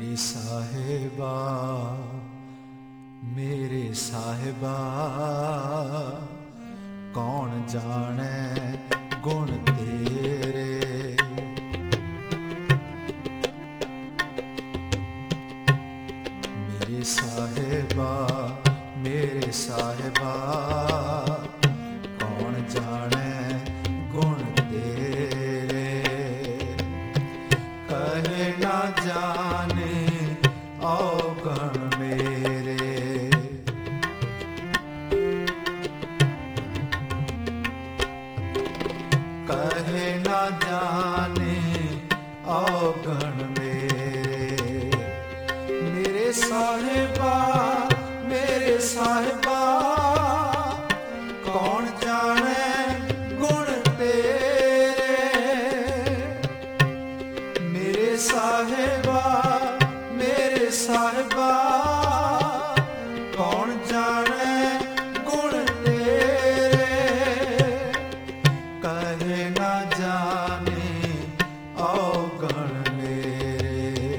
मेरे साहिबा मेरे साहिबा कौन जाने गुण तेरे। मेरे साहिबा कौन जाने गुण तेरे। कहे ना जाने औगण मेरे। कहे ना जाने औगण मेरे। मेरे साहिबा कौन जाने गुण तेरे। मेरे साहिबा कौन जाने गुण तेरे। कहे ना जाने औगण मेरे।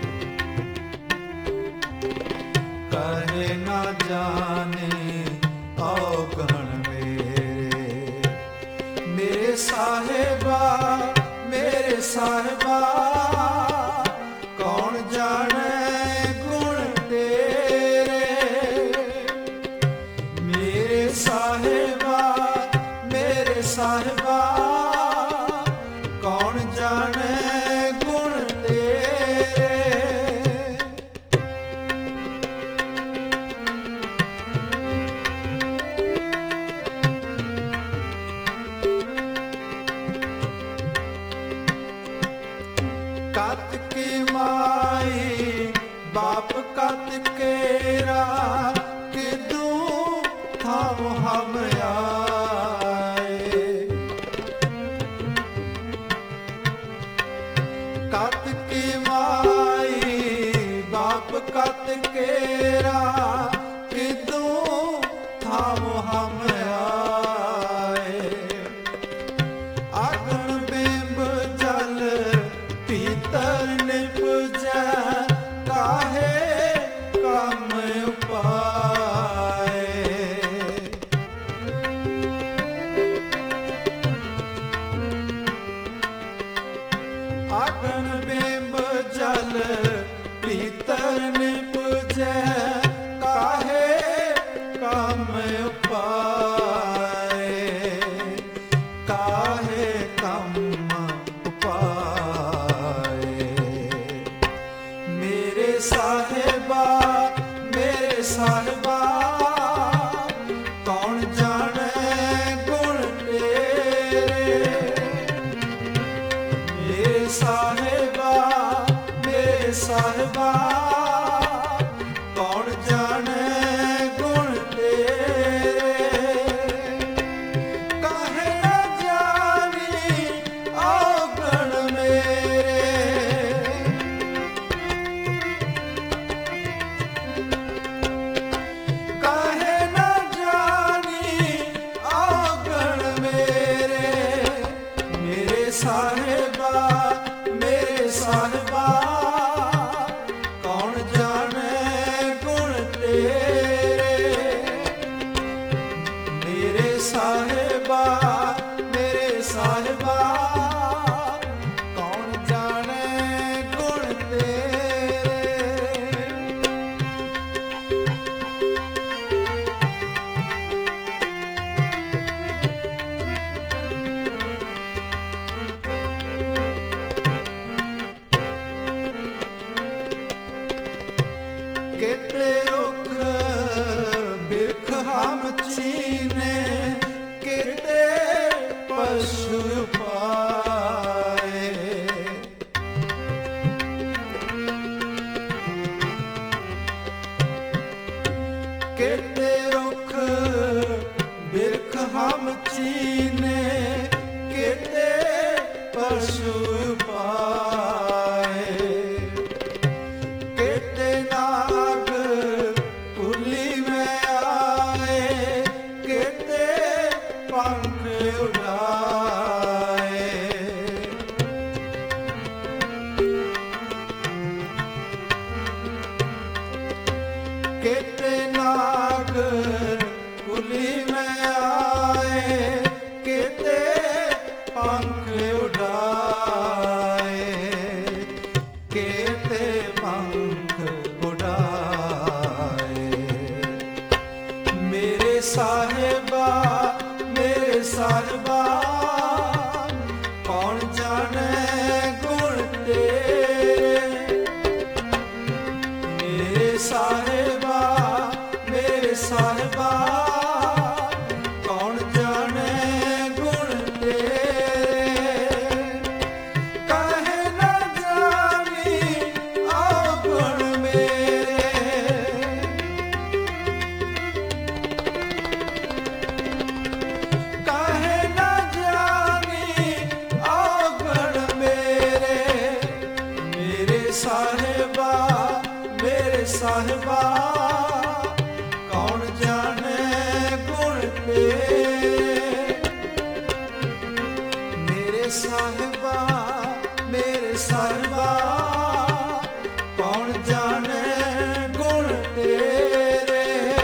कहे ना जाने औगण मेरे। मेरे साहिबा कौन जाने गुण तेरे। मेरे साहिबा कौन जाने गुण तेरे। कत की माई बाप कत केरा किदू थाम हम आए। कत की माई बाप कत केरा किदू थाम हम आए। आगन बिंब जल पीतर निपजै काहे कम उपाय। आगन बिंब जल पीतर निपजै काहे कम उपाय। काहे कम उपाय। मेरे साहिबा कौन जाने गुण तेरे। मेरे साहिबा कौन जाने गुण तेरे। काहे ना जानी औगण मेरे। काहे ना जानी औगण मेरे। मेरे साहिबा कौन केते नाग कुली में आए, केते पंख उड़ाए, केते पंख उड़ाए। मेरे साहिबा कौन जाने गुण तेरे। मेरे साहिबा कौन जाने गुण तेरे। कहे न जानी अवगुण मेरे। कहे न जानी अवगुण मेरे। मेरे साहिबा कौन जाने गुण तेरे। मेरे साहिबा कौन जाने गुण तेरे।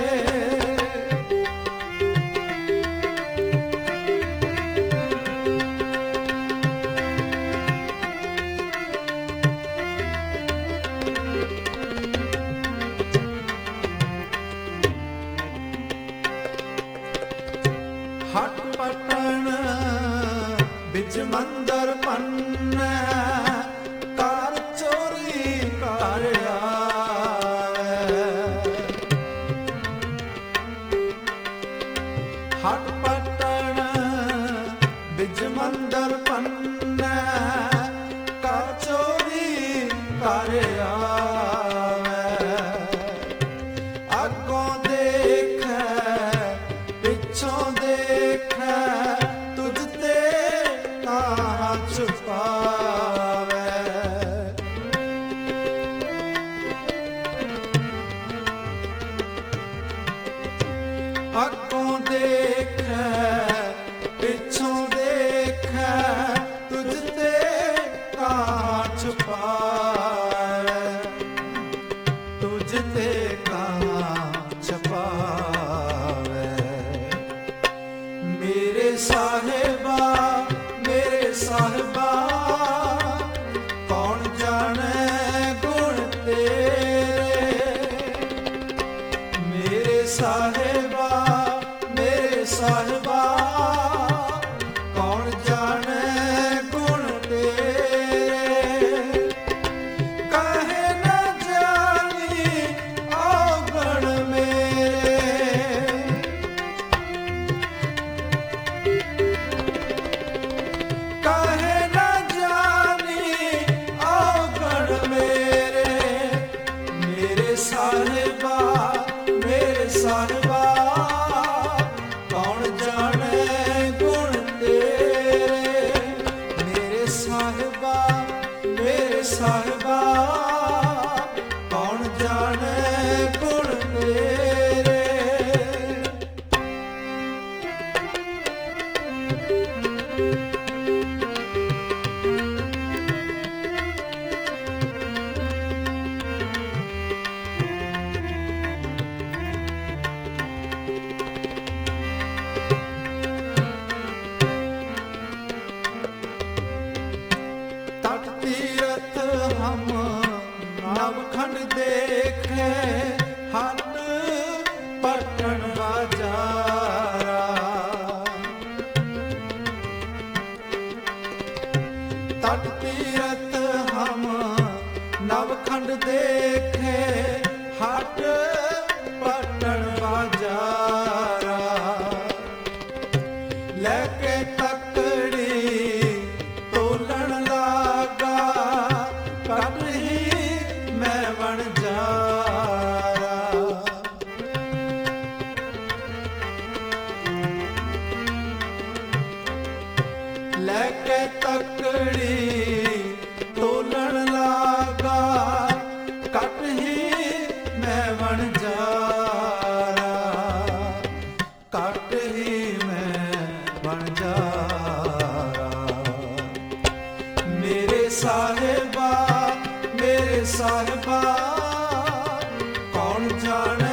हट पटन बिच मंदर पन्ने, कार चोरी कर आवे। हट पटन बिच मंदर पन्ने, कार चोरी कर आवे। अगों देख पिछों देख, तुझ ते कहाँ छुपावे। अगों देख पिछों देख, तुझ ते कहाँ छुपावे। तुझ ते कहाँ छुपावे। मेरे साहिबा कौन जाने गुण तेरे। मेरे साहिबा कौन जाने गुण तेरे। कहे न जानी अवगुण मेरे। कहे न जानी अवगुण मेरे। मेरे साहिबा कौन जाने गुण तेरे। मेरे साहिबा कौन जाने गुण तेरे। तट तीरथ हम नवखंड देखे, हट पटन बाजारा। तट तीरथ हम नवखंड देखे, हट पटन बाजारा। लेके तकड़ी तोलन लागा, कट ही मैं बन जारा। लेके तकड़ी तोलन लागा, कट ही मैं बन जारा। कट ही मैं बन जारा। मेरे साहिबा कौन जाने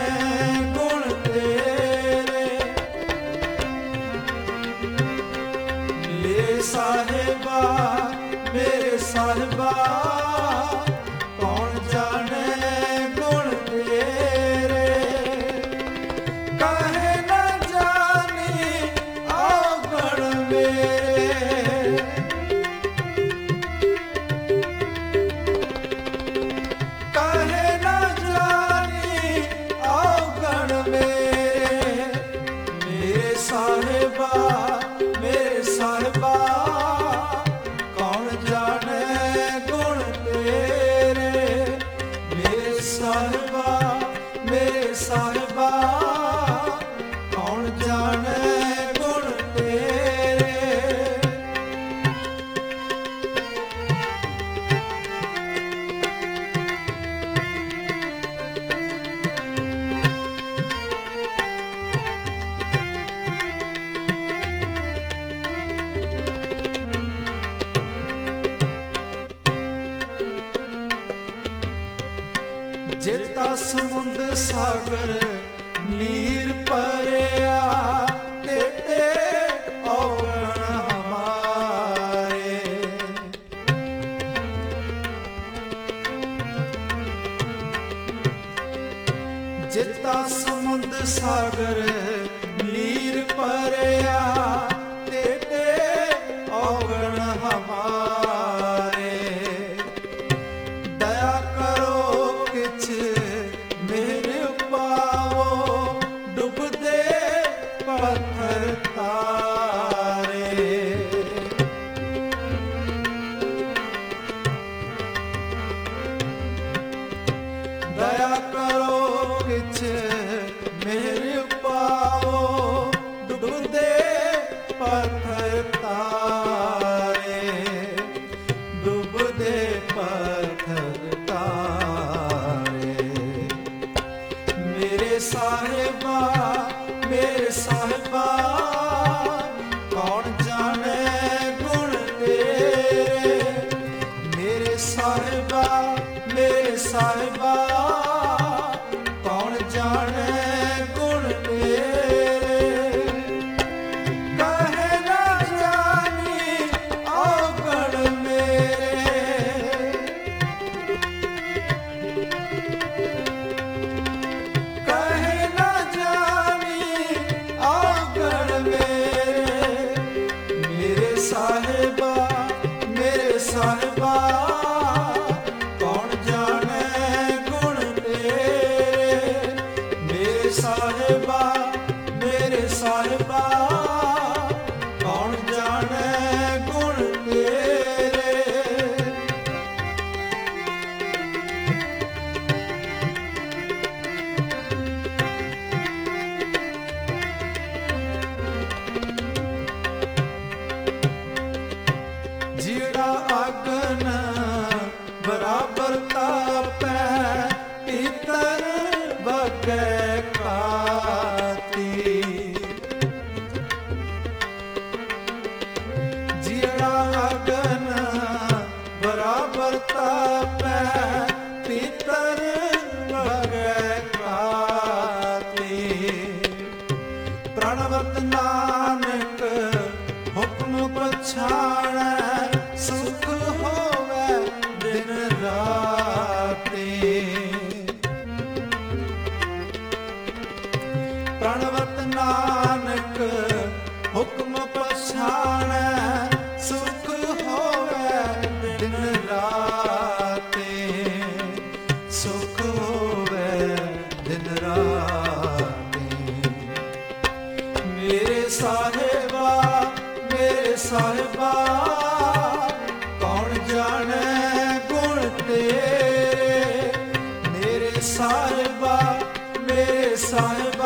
ਸਾਹਿਬਾ ਕੌਣ ਜਾਣੇ ਗੁਣ ਤੇਰੇ, ਕਹੇ ਨਾ ਜਾਣੀ ਔਗਣ ਮੇਰੇ, ਕਹੇ ਨਾ ਜਾਣੀ ਔਗਣ ਮੇਰੇ, ਮੇਰੇ ਸਾਹਿਬਾ ਮੇਰੇ ਸਾਹਿਬਾ ਕੌਣ ਜਾਣੇ ਗੁਣ ਤੇਰੇ, ਮੇਰੇ ਸਾਹਿਬਾ ਮੇਰੇ ਸਾਹਿਬਾ ਕੌਣ ਜਾਣੇ ਗੁਣ ਤੇਰੇ। ਜਿਤਾ ਸਮੁੰਦ ਸਾਗਰ ਨੀਰ ਭਰਿਆ, ਤੇਰੇ ਔਗਣ ਹਮਾਰੇ, ਜਿਤਾ ਸਮੁੰਦ ਸਾਗਰ ਨੀਰ ਭਰਿਆ, ਤੇਰੇ ਔਗਣ ਹਮਾਰੇ, ਦਇਆ ਕਰੋ ਕਿਛ ਮੇਰੇ ਪਾਵੋ, ਡੁੱਬਦੇ ਪੱਥਰ ਤਾਰੇ, ਦਇਆ ਕਰੋ ਕਿਛ ਮੇਰੇ ਪਾਵੋ, ਡੁੱਬਦੇ ਪੱਥਰ ਤਾਰੇ, ਡੁੱਬਦੇ ਪੱਥਰ ਤਾਰੇ, ਮੇਰੇ ਸਾਹਿਬਾ ਮੇਰੇ ਸਾਹਿਬਾ ਕੌਣ ਜਾਣੇ ਗੁਣ ਤੇਰੇ, ਮੇਰੇ ਸਾਹਿਬਾ ਮੇਰੇ ਸਾਹਿਬਾ ਕੌਣ ਜਾਣੇ ਗੁਣ ਤੇਰੇ, ਕਹੇ ਨਾ ਜਾਣੀ ਔਗਣ ਮੇਰੇ, ਕਹੇ ਨਾ ਜਾਣੀ ਔਗਣ ਮੇਰੇ, ਮੇਰੇ ਸਾਹਿਬਾ ਮੇਰੇ ਸਾਹਿਬਾ ਕੌਣ ਜਾਣੇ ਗੁਣ ਤੇਰੇ, ਮੇਰੇ ਸਾਹਿਬਾ ਮੇਰੇ ਸਾਹਿਬਾ ਕੌਣ ਜਾਣੇ ਗੁਣ ਤੇਰੇ। ਜਿਹੜਾ ਅਗਨ ਬਰਾਬਰ ਤਾਪੈ, ਭੀਤਰ ਵਗੈ ਕਾਤੀ, ਜਿਹੜਾ ਅਗਨ ਬਰਾਬਰ ਤਾਪੈ, ਭੀਤਰ ਵਗੈ ਕਾਤੀ, ਪ੍ਰਣਵਤ ਨਾਨਕ ਹੁਕਮ ਪਛਾਣੈ, ਸੁਖ ਹੋਵੇ ਦਿਨ ਰਾਤੀ, ਪ੍ਰਣਵਤ ਨਾਨਕ ਹੁਕਮ ਪਛਾਣੈ, ਸੁਖ ਹੋਵੇ ਦਿਨ ਰਾਤੀ, ਸੁਖ ਹੋਵੇ ਦਿਨ ਰਾਤੀ, ਮੇਰੇ ਸਾਹਿਬਾ ਮੇਰੇ ਸਾਹਿਬਾ ਕੌਣ ਜਾਣੇ ਗੁਣ ਤੇਰੇ, ਮੇਰੇ ਸਾਹਿਬਾ ਮੇਰੇ ਸਾਹਿਬਾ